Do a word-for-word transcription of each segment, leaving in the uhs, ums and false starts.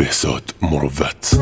بهزاد مروت.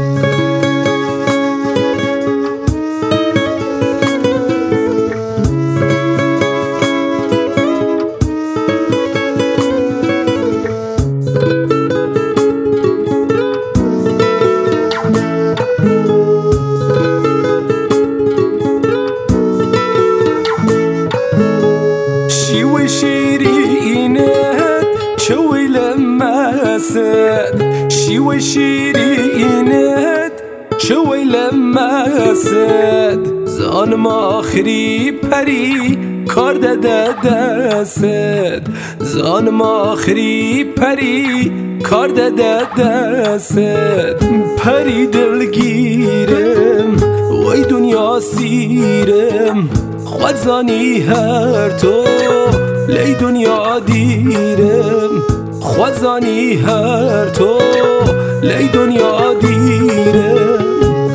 شیوه شیرینت چوی لمسد شیوه شیرینت چوی لمسد زانم آخری پری کار داده دست زانم آخری پری کار داده دست پری دلگیرم وی دنیا سیرم خود زانی هر تو لی دنیا دیرم خود زانی هر تو لی دنیا دیرم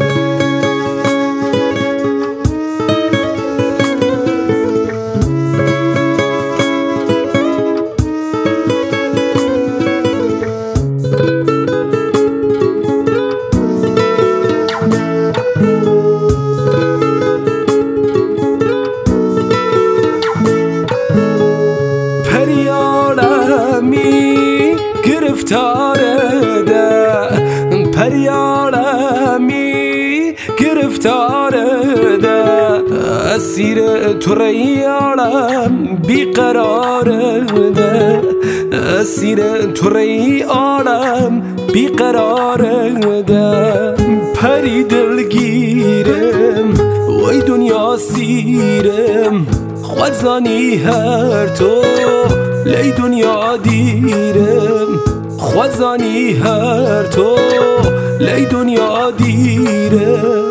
پریارمی گرفتاره ده پریارمی گرفتاره ده اسیر تو ریارم بیقراره ده اسیر تو ریارم بیقراره ده پری دلگیرم وی دنیا سیرم خود زانی هر تو لی دنیا دیرم خود زانی هر تو لی دنیا دیرم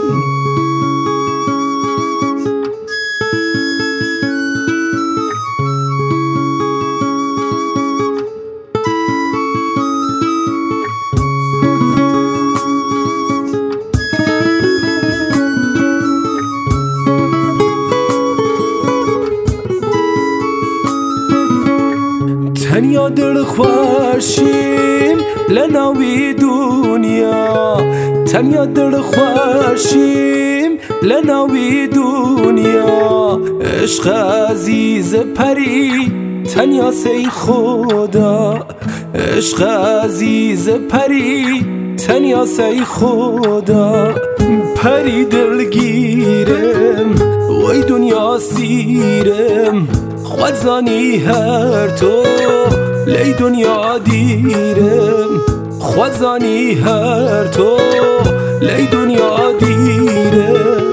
تنیا دل خوشیم لناوی دنیا تنیا دل خوشیم لناوی دنیا عشق عزیز پری تنیا سی خدا عشق عزیز پری تنیا سی خدا پری دلگیرم وی دنیا سیرم خود زانی هر تو لی دنیا دیرم خود زانی هر تو لی دنیا دیرم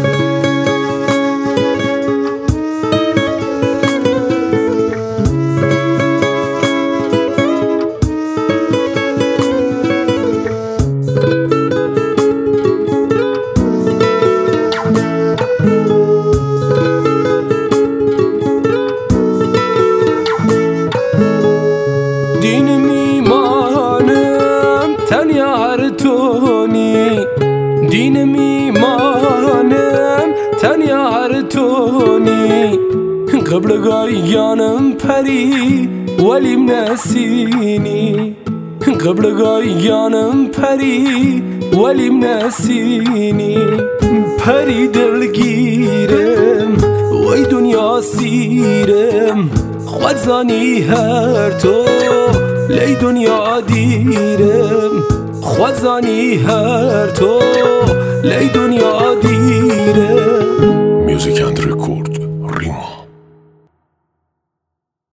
دین میمانم تنیا هر تونی دین میمانم تنیا هر تونی قبل گایانم پری ولیم نسینی قبل گایانم پری ولیم نسینی پری دلگیرم وی دنیا سیرم خود زانی هر تو لی دنیا دیرم خود زانی هر تو لی دنیا